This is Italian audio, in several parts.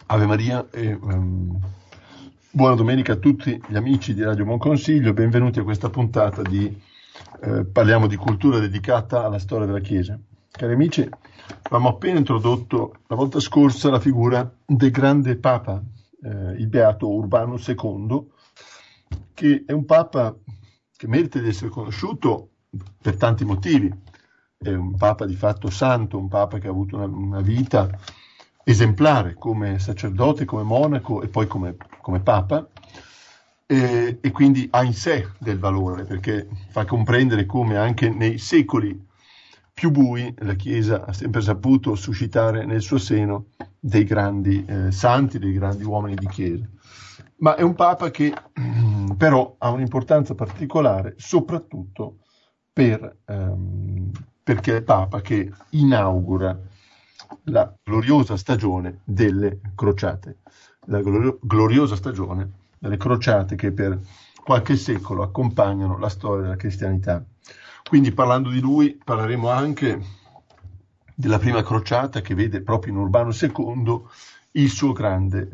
Ave Maria e buona domenica a tutti gli amici di Radio Buon Consiglio, benvenuti a questa puntata di Parliamo di cultura dedicata alla storia della Chiesa. Cari amici, avevamo appena introdotto la volta scorsa la figura del grande Papa, il Beato Urbano II, che è un Papa che merita di essere conosciuto per tanti motivi. È un Papa di fatto santo, un Papa che ha avuto una vita esemplare come sacerdote, come monaco e poi come Papa, e quindi ha in sé del valore, perché fa comprendere come anche nei secoli più bui la Chiesa ha sempre saputo suscitare nel suo seno dei grandi santi, dei grandi uomini di Chiesa. Ma è un Papa che però ha un'importanza particolare, soprattutto perché è il Papa che inaugura la gloriosa stagione delle crociate, la gloriosa stagione delle crociate che per qualche secolo accompagnano la storia della cristianità. Quindi parlando di lui parleremo anche della prima crociata che vede proprio in Urbano II il suo grande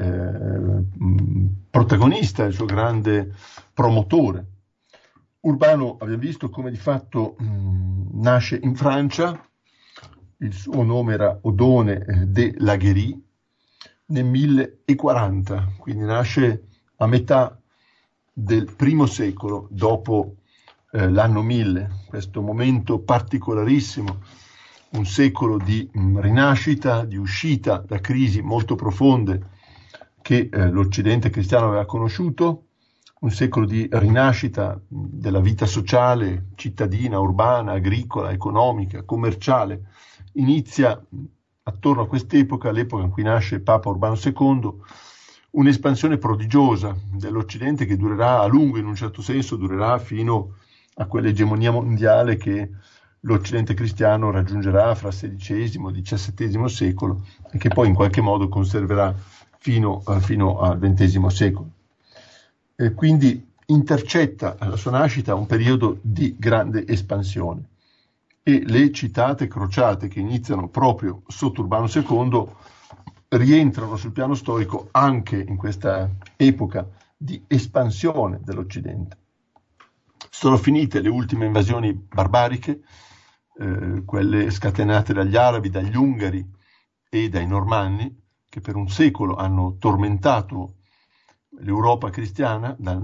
protagonista, il suo grande promotore. Urbano, abbiamo visto come di fatto nasce in Francia. Il suo nome era Odone de Laguerie, nel 1040, quindi nasce a metà del I secolo dopo l'anno 1000, questo momento particolarissimo, un secolo di rinascita, di uscita da crisi molto profonde che l'Occidente cristiano aveva conosciuto, un secolo di rinascita della vita sociale, cittadina, urbana, agricola, economica, commerciale. Inizia attorno a quest'epoca, l'epoca in cui nasce Papa Urbano II, un'espansione prodigiosa dell'Occidente che durerà a lungo, in un certo senso durerà fino a quell'egemonia mondiale che l'Occidente cristiano raggiungerà fra XVI e XVII secolo e che poi in qualche modo conserverà fino al XX secolo. E quindi intercetta alla sua nascita un periodo di grande espansione. E le citate crociate che iniziano proprio sotto Urbano II rientrano sul piano storico anche in questa epoca di espansione dell'Occidente. Sono finite le ultime invasioni barbariche, quelle scatenate dagli arabi, dagli ungari e dai normanni, che per un secolo hanno tormentato l'Europa cristiana, dal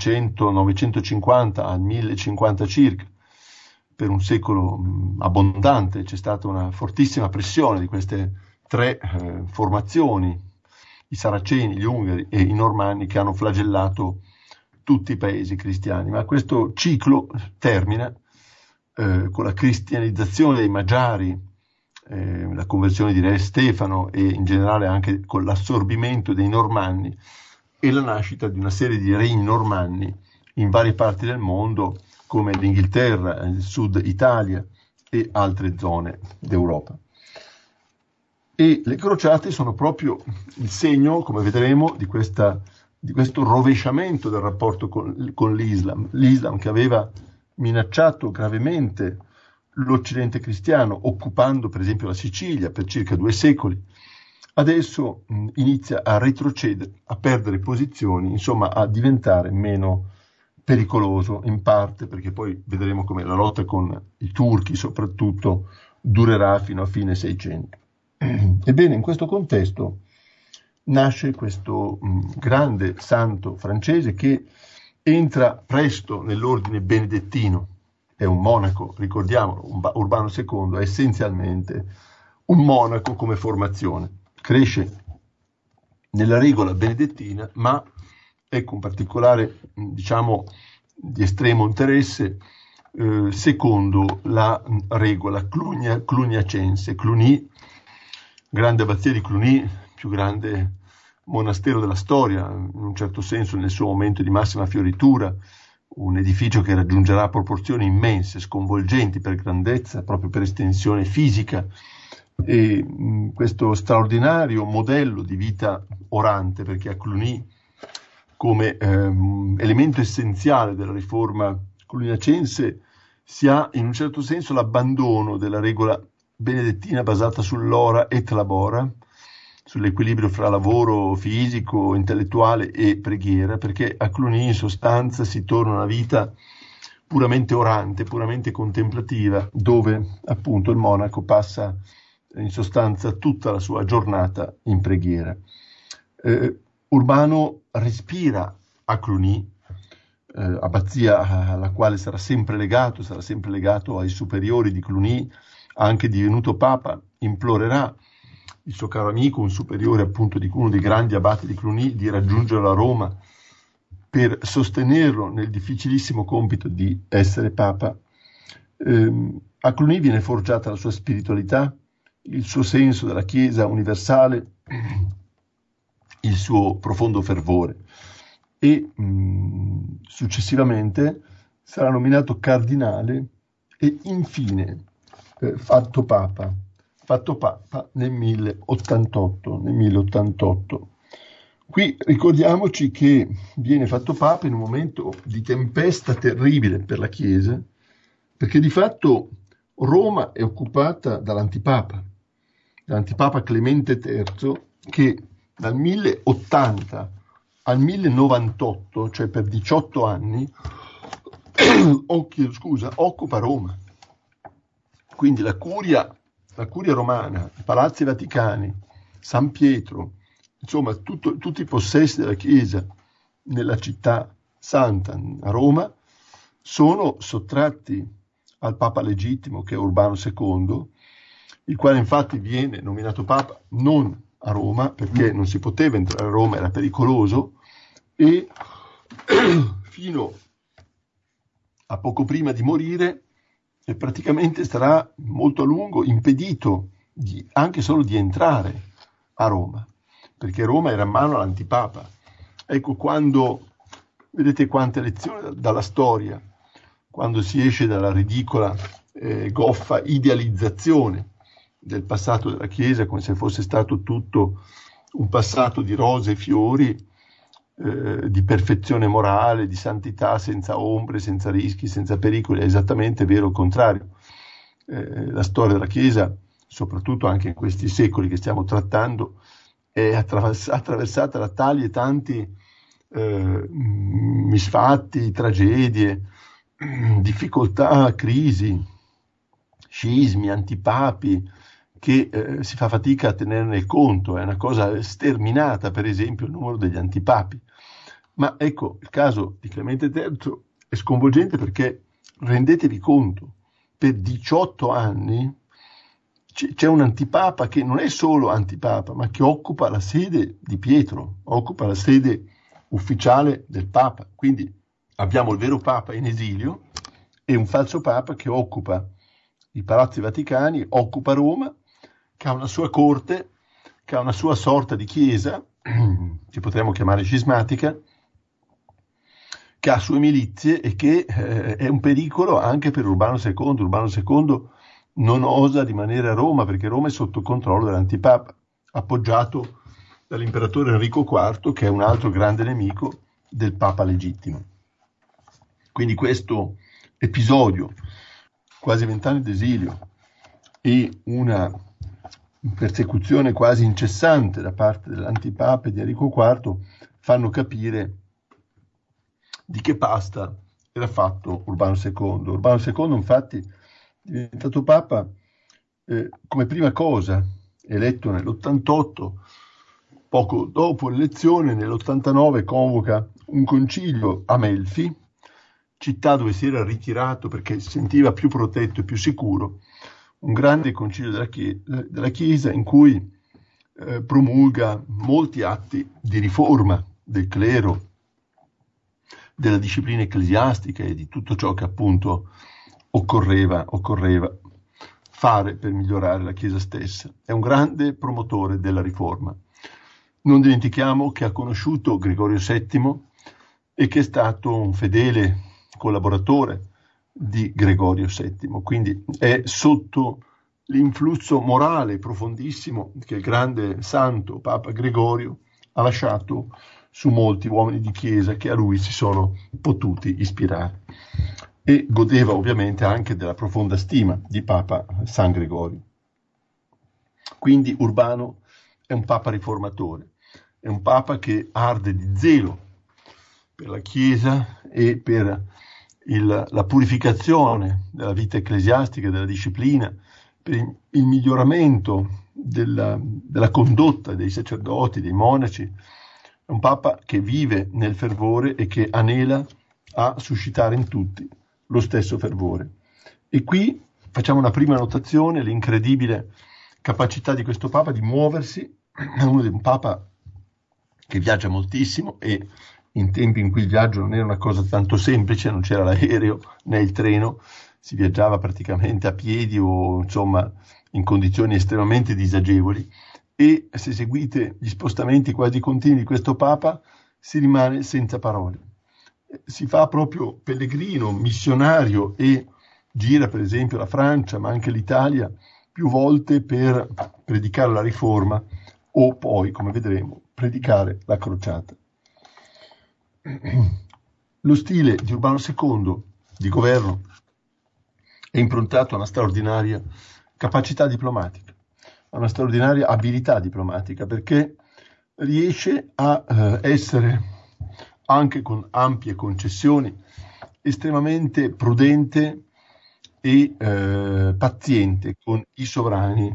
950 al 1050 circa. Per un secolo abbondante c'è stata una fortissima pressione di queste tre formazioni, i Saraceni, gli Ungari e i Normanni, che hanno flagellato tutti i paesi cristiani. Ma questo ciclo termina con la cristianizzazione dei Magiari, la conversione di Re Stefano e in generale anche con l'assorbimento dei Normanni e la nascita di una serie di regni normanni in varie parti del mondo, come l'Inghilterra, il Sud Italia e altre zone d'Europa. E le crociate sono proprio il segno, come vedremo, di questo rovesciamento del rapporto con l'Islam che aveva minacciato gravemente l'Occidente cristiano, occupando per esempio la Sicilia per circa 2 secoli. Adesso inizia a retrocedere, a perdere posizioni, insomma a diventare meno pericoloso, in parte perché poi vedremo come la lotta con i turchi soprattutto durerà fino a fine 600. Ebbene, in questo contesto nasce questo grande santo francese che entra presto nell'ordine benedettino, è un monaco, ricordiamolo, Urbano II è essenzialmente un monaco come formazione, cresce nella regola benedettina, ma ecco un particolare, diciamo, di estremo interesse secondo la regola cluniacense. Cluny, grande abbazia di Cluny, più grande monastero della storia, in un certo senso nel suo momento di massima fioritura, un edificio che raggiungerà proporzioni immense, sconvolgenti per grandezza, proprio per estensione fisica, e questo straordinario modello di vita orante, perché a Cluny, come elemento essenziale della riforma cluniacense, si ha in un certo senso l'abbandono della regola benedettina basata sull'ora et labora, sull'equilibrio fra lavoro fisico, intellettuale e preghiera, perché a Cluny in sostanza si torna a una vita puramente orante, puramente contemplativa, dove appunto il monaco passa in sostanza tutta la sua giornata in preghiera. Urbano respira a Cluny, abbazia alla quale sarà sempre legato ai superiori di Cluny, anche divenuto papa, implorerà il suo caro amico, un superiore appunto di uno dei grandi abati di Cluny, di raggiungerlo a Roma per sostenerlo nel difficilissimo compito di essere papa. A Cluny viene forgiata la sua spiritualità, il suo senso della Chiesa universale, il suo profondo fervore, e successivamente sarà nominato cardinale e infine fatto papa nel 1088. Qui ricordiamoci che viene fatto papa in un momento di tempesta terribile per la Chiesa, perché di fatto Roma è occupata dall'antipapa Clemente III, che dal 1080 al 1098, cioè per 18 anni, occupa Roma. Quindi la curia romana, i palazzi vaticani, San Pietro, insomma tutti i possessi della Chiesa nella città santa, a Roma, sono sottratti al Papa legittimo, che è Urbano II, il quale infatti viene nominato Papa non a Roma, perché non si poteva entrare a Roma, era pericoloso, e fino a poco prima di morire praticamente starà molto a lungo impedito anche solo di entrare a Roma, perché Roma era in mano all'antipapa. Ecco, vedete quante lezioni dalla storia, quando si esce dalla ridicola, goffa idealizzazione del passato della Chiesa, come se fosse stato tutto un passato di rose e fiori, di perfezione morale, di santità senza ombre, senza rischi, senza pericoli. È esattamente vero il contrario. La storia della Chiesa, soprattutto anche in questi secoli che stiamo trattando, è attraversata da tali e tanti misfatti, tragedie, difficoltà, crisi, scismi, antipapi, che si fa fatica a tenerne conto. È una cosa sterminata, per esempio, il numero degli antipapi. Ma ecco, il caso di Clemente III è sconvolgente, perché rendetevi conto, per 18 anni c'è un antipapa che non è solo antipapa, ma che occupa la sede di Pietro, occupa la sede ufficiale del Papa. Quindi abbiamo il vero Papa in esilio e un falso Papa che occupa i palazzi vaticani, occupa Roma, che ha una sua corte, che ha una sua sorta di chiesa, che potremmo chiamare cismatica, che ha sue milizie e che è un pericolo anche per Urbano II. Urbano II non osa rimanere a Roma, perché Roma è sotto controllo dell'antipapa, appoggiato dall'imperatore Enrico IV, che è un altro grande nemico del Papa legittimo. Quindi questo episodio, quasi 20 anni d'esilio e una persecuzione quasi incessante da parte dell'antipapa e di Enrico IV, fanno capire di che pasta era fatto Urbano II. Urbano II infatti è diventato Papa come prima cosa, eletto nell'88, poco dopo l'elezione, nell'89 convoca un concilio a Melfi, città dove si era ritirato perché si sentiva più protetto e più sicuro, un grande concilio della Chiesa in cui promulga molti atti di riforma del clero, della disciplina ecclesiastica e di tutto ciò che appunto occorreva fare per migliorare la Chiesa stessa. È un grande promotore della riforma. Non dimentichiamo che ha conosciuto Gregorio VII e che è stato un fedele collaboratore di Gregorio VII, quindi è sotto l'influsso morale profondissimo che il grande santo Papa Gregorio ha lasciato su molti uomini di Chiesa che a lui si sono potuti ispirare, e godeva ovviamente anche della profonda stima di Papa San Gregorio. Quindi Urbano è un Papa riformatore, è un Papa che arde di zelo per la Chiesa e per la purificazione della vita ecclesiastica, della disciplina, per il miglioramento della condotta dei sacerdoti, dei monaci. È un Papa che vive nel fervore e che anela a suscitare in tutti lo stesso fervore. E qui facciamo una prima notazione: l'incredibile capacità di questo Papa di muoversi. È un Papa che viaggia moltissimo, e in tempi in cui il viaggio non era una cosa tanto semplice, non c'era l'aereo né il treno, si viaggiava praticamente a piedi o insomma in condizioni estremamente disagevoli, e se seguite gli spostamenti quasi continui di questo Papa si rimane senza parole. Si fa proprio pellegrino, missionario, e gira per esempio la Francia ma anche l'Italia più volte per predicare la riforma o poi, come vedremo, predicare la crociata. Lo stile di Urbano II di governo è improntato a una straordinaria capacità diplomatica, a una straordinaria abilità diplomatica, perché riesce a essere, anche con ampie concessioni, estremamente prudente e paziente con i sovrani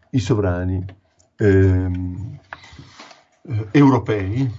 europei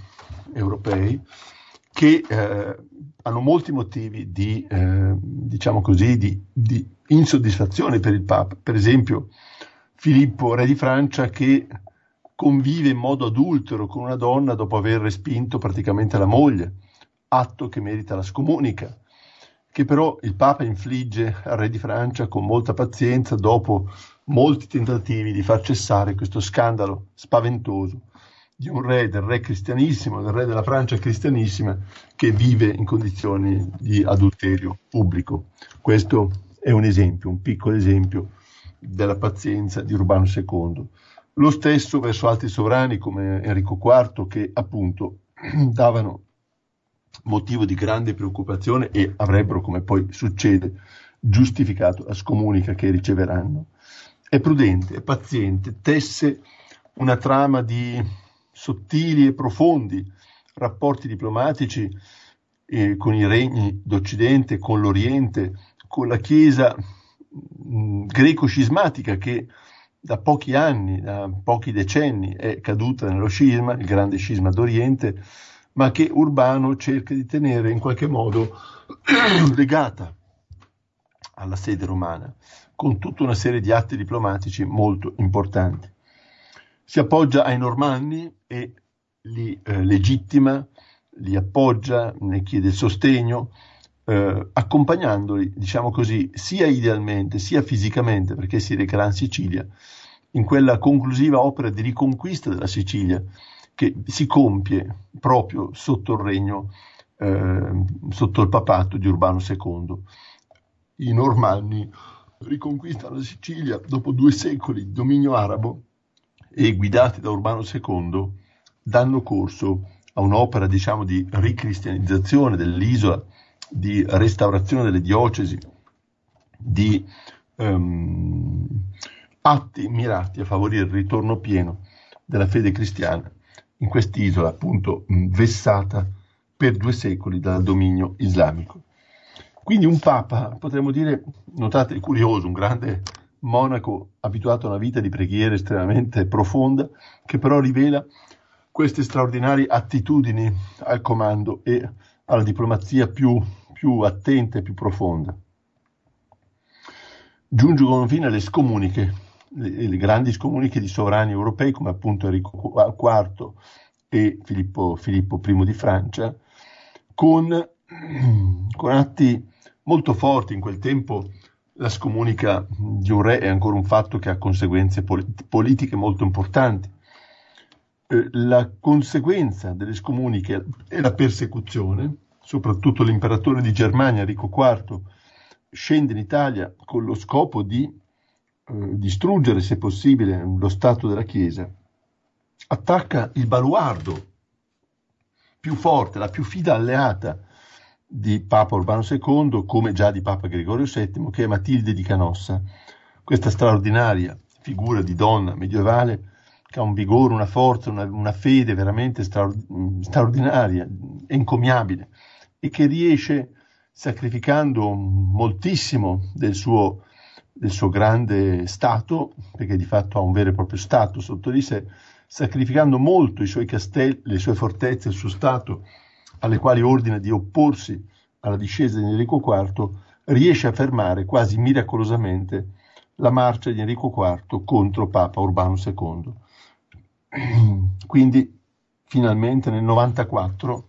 che hanno molti motivi di, diciamo così, di insoddisfazione per il Papa. Per esempio Filippo, re di Francia, che convive in modo adultero con una donna dopo aver respinto praticamente la moglie, atto che merita la scomunica, che però il Papa infligge al re di Francia con molta pazienza dopo molti tentativi di far cessare questo scandalo spaventoso di un re, del re cristianissimo, del re della Francia cristianissima, che vive in condizioni di adulterio pubblico. Questo è un esempio, un piccolo esempio della pazienza di Urbano II. Lo stesso verso altri sovrani come Enrico IV, che appunto davano motivo di grande preoccupazione e avrebbero, come poi succede, giustificato la scomunica che riceveranno. È prudente, è paziente, tesse una trama di sottili e profondi rapporti diplomatici con i regni d'Occidente, con l'Oriente, con la Chiesa greco-scismatica, che da pochi anni, da pochi decenni è caduta nello scisma, il grande scisma d'Oriente, ma che Urbano cerca di tenere in qualche modo legata alla sede romana, con tutta una serie di atti diplomatici molto importanti. Si appoggia ai Normanni e li legittima, li appoggia, ne chiede sostegno, accompagnandoli, diciamo così, sia idealmente sia fisicamente, perché si recherà in Sicilia, in quella conclusiva opera di riconquista della Sicilia che si compie proprio sotto il regno, sotto il papato di Urbano II. I Normanni riconquistano la Sicilia dopo 2 secoli di dominio arabo e, guidati da Urbano II, danno corso a un'opera, diciamo, di ricristianizzazione dell'isola, di restaurazione delle diocesi, di atti mirati a favorire il ritorno pieno della fede cristiana in quest'isola, appunto, vessata per 2 secoli dal dominio islamico. Quindi un Papa, potremmo dire, notate, curioso, un grande monaco abituato a una vita di preghiera estremamente profonda, che però rivela queste straordinarie attitudini al comando e alla diplomazia più attenta e più profonda. Giungono infine le scomuniche, le grandi scomuniche di sovrani europei come appunto Enrico IV e Filippo I di Francia, con atti molto forti. In quel tempo la scomunica di un re è ancora un fatto che ha conseguenze politiche molto importanti. La conseguenza delle scomuniche è la persecuzione. Soprattutto l'imperatore di Germania, Enrico IV, scende in Italia con lo scopo di distruggere, se possibile, lo Stato della Chiesa. Attacca il baluardo più forte, la più fida alleata di Papa Urbano II, come già di Papa Gregorio VII, che è Matilde di Canossa, questa straordinaria figura di donna medievale che ha un vigore, una forza, una fede veramente straordinaria, encomiabile, e che riesce, sacrificando moltissimo del suo grande stato, perché di fatto ha un vero e proprio stato sotto di sé, sacrificando molto i suoi castelli, le sue fortezze, il suo stato, alle quali ordina di opporsi alla discesa di Enrico IV, riesce a fermare quasi miracolosamente la marcia di Enrico IV contro Papa Urbano II. Quindi finalmente nel 94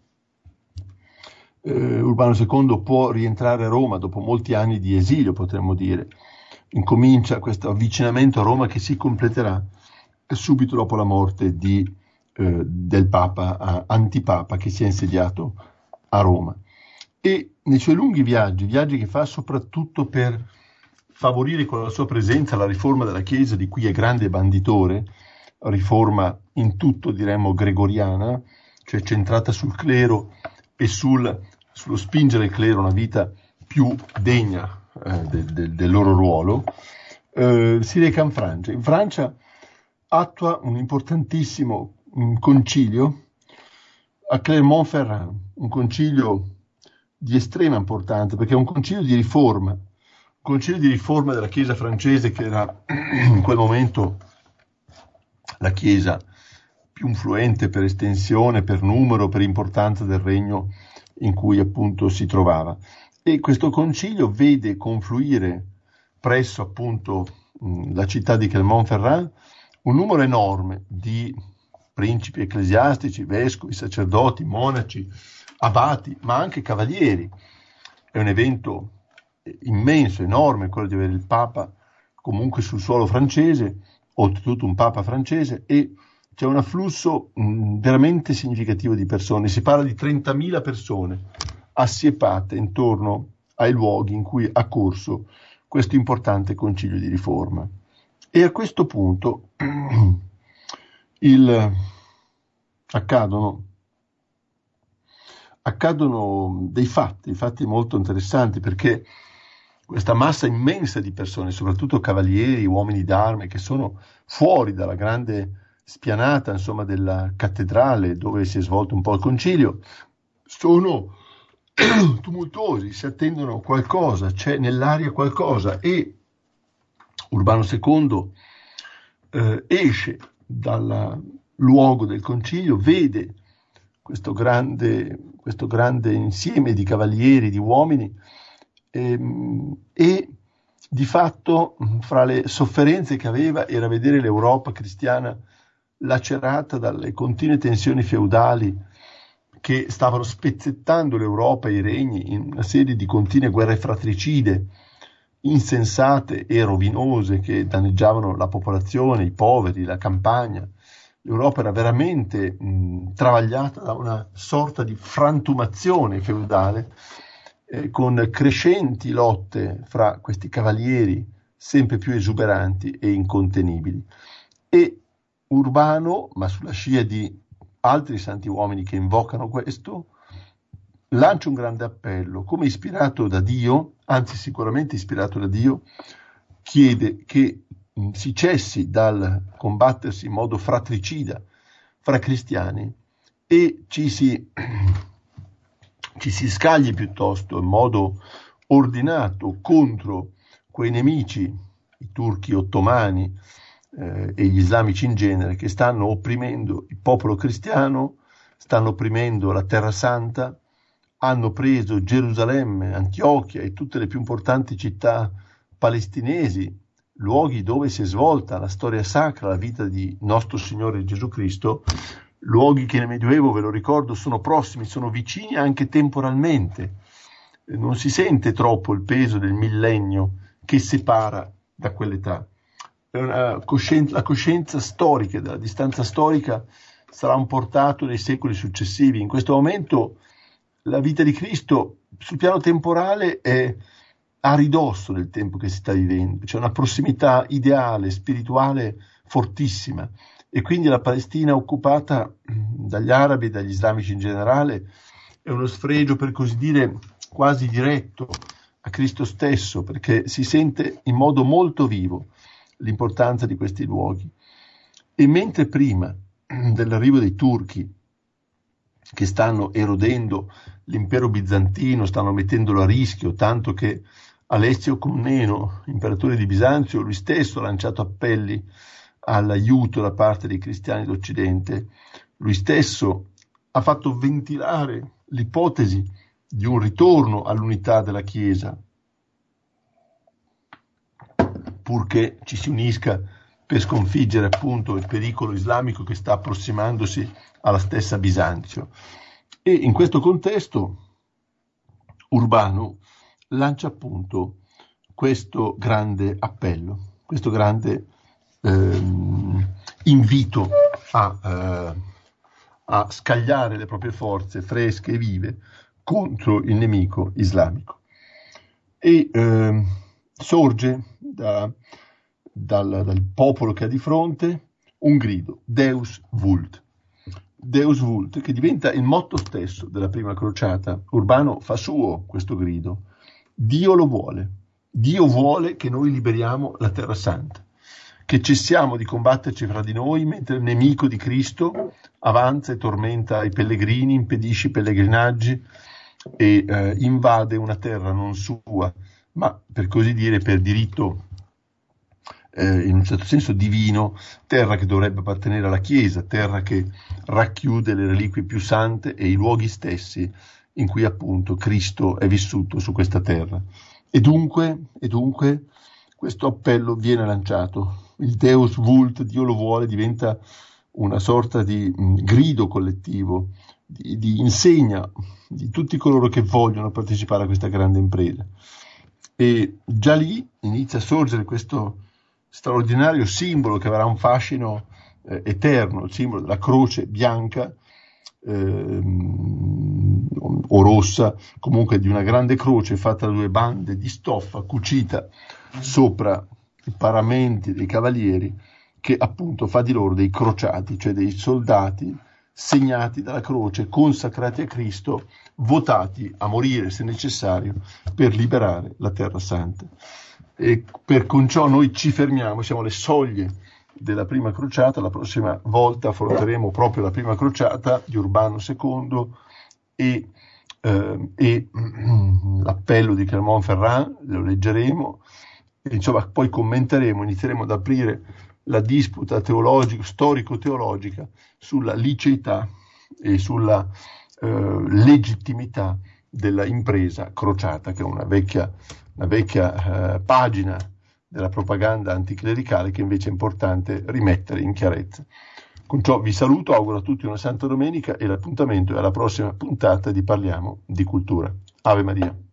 Urbano II può rientrare a Roma dopo molti anni di esilio, potremmo dire. Incomincia questo avvicinamento a Roma che si completerà subito dopo la morte del Papa antipapa che si è insediato a Roma. E nei suoi lunghi viaggi che fa soprattutto per favorire con la sua presenza la riforma della Chiesa, di cui è grande banditore, riforma in tutto, diremmo, gregoriana, cioè centrata sul clero e sullo spingere il clero a una vita più degna del loro ruolo, si reca in Francia. In Francia attua un importantissimo concilio a Clermont-Ferrand, un concilio di estrema importanza, perché è un concilio di riforma della Chiesa francese, che era in quel momento la Chiesa più influente per estensione, per numero, per importanza del regno in cui appunto si trovava. E questo concilio vede confluire presso appunto la città di Clermont-Ferrand un numero enorme di principi ecclesiastici, vescovi, sacerdoti, monaci, abati, ma anche cavalieri. È un evento immenso, enorme, quello di avere il Papa comunque sul suolo francese, oltretutto un Papa francese, e c'è un afflusso veramente significativo di persone. Si parla di 30.000 persone assiepate intorno ai luoghi in cui ha corso questo importante concilio di riforma. E a questo punto accadono dei fatti molto interessanti, perché questa massa immensa di persone, soprattutto cavalieri, uomini d'arme, che sono fuori dalla grande spianata, insomma, della cattedrale dove si è svolto un po' il concilio, sono tumultuosi, si attendono qualcosa, c'è nell'aria qualcosa, e Urbano II esce dal luogo del concilio, vede questo grande insieme di cavalieri, di uomini, e di fatto fra le sofferenze che aveva era vedere l'Europa cristiana lacerata dalle continue tensioni feudali che stavano spezzettando l'Europa e i regni in una serie di continue guerre fratricide, insensate e rovinose, che danneggiavano la popolazione, i poveri, la campagna. L'Europa era veramente travagliata da una sorta di frantumazione feudale, con crescenti lotte fra questi cavalieri sempre più esuberanti e incontenibili. E Urbano, ma sulla scia di altri santi uomini che invocano questo, lancia un grande appello, come ispirato da Dio, anzi sicuramente ispirato da Dio, chiede che si cessi dal combattersi in modo fratricida fra cristiani e ci si scagli piuttosto in modo ordinato contro quei nemici, i turchi ottomani e gli islamici in genere, che stanno opprimendo il popolo cristiano, stanno opprimendo la Terra Santa, hanno preso Gerusalemme, Antiochia e tutte le più importanti città palestinesi, luoghi dove si è svolta la storia sacra, la vita di nostro Signore Gesù Cristo, luoghi che nel Medioevo, ve lo ricordo, sono prossimi, sono vicini anche temporalmente. Non si sente troppo il peso del millennio che separa da quell'età. La coscienza storica, della distanza storica, sarà un portato nei secoli successivi. In questo momento la vita di Cristo sul piano temporale è a ridosso del tempo che si sta vivendo. C'è una prossimità ideale, spirituale fortissima, e quindi la Palestina occupata dagli arabi e dagli islamici in generale è uno sfregio, per così dire, quasi diretto a Cristo stesso, perché si sente in modo molto vivo l'importanza di questi luoghi. E mentre prima dell'arrivo dei turchi, che stanno erodendo l'impero bizantino, stanno mettendolo a rischio, tanto che Alessio Comneno, imperatore di Bisanzio, lui stesso ha lanciato appelli all'aiuto da parte dei cristiani d'Occidente, lui stesso ha fatto ventilare l'ipotesi di un ritorno all'unità della Chiesa, purché ci si unisca per sconfiggere appunto il pericolo islamico che sta approssimandosi alla stessa Bisanzio. E in questo contesto Urbano lancia appunto questo grande appello, questo grande invito a scagliare le proprie forze fresche e vive contro il nemico islamico. E sorge dal popolo che ha di fronte un grido, Deus vult. Deus vult, che diventa il motto stesso della prima crociata. Urbano fa suo questo grido. Dio lo vuole. Dio vuole che noi liberiamo la Terra Santa, che cessiamo di combatterci fra di noi mentre il nemico di Cristo avanza e tormenta i pellegrini, impedisce i pellegrinaggi e invade una terra non sua, ma per così dire per diritto in un certo senso divino, terra che dovrebbe appartenere alla Chiesa, terra che racchiude le reliquie più sante e i luoghi stessi in cui appunto Cristo è vissuto su questa terra. E dunque questo appello viene lanciato. Il Deus vult, Dio lo vuole, diventa una sorta di grido collettivo, di insegna di tutti coloro che vogliono partecipare a questa grande impresa. E già lì inizia a sorgere questo straordinario simbolo che avrà un fascino eterno, il simbolo della croce bianca o rossa, comunque di una grande croce fatta da 2 bande di stoffa cucita sopra i paramenti dei cavalieri, che appunto fa di loro dei crociati, cioè dei soldati segnati dalla croce, consacrati a Cristo, votati a morire se necessario per liberare la Terra Santa. E con ciò noi ci fermiamo, siamo alle soglie della prima crociata. La prossima volta affronteremo proprio la prima crociata di Urbano II e l'appello di Clermont-Ferrand, lo leggeremo, e insomma poi commenteremo, inizieremo ad aprire la disputa storico-teologica sulla liceità e sulla legittimità della impresa crociata, che è una vecchia pagina della propaganda anticlericale che invece è importante rimettere in chiarezza. Con ciò vi saluto, auguro a tutti una Santa Domenica e l'appuntamento è alla prossima puntata di Parliamo di Cultura. Ave Maria.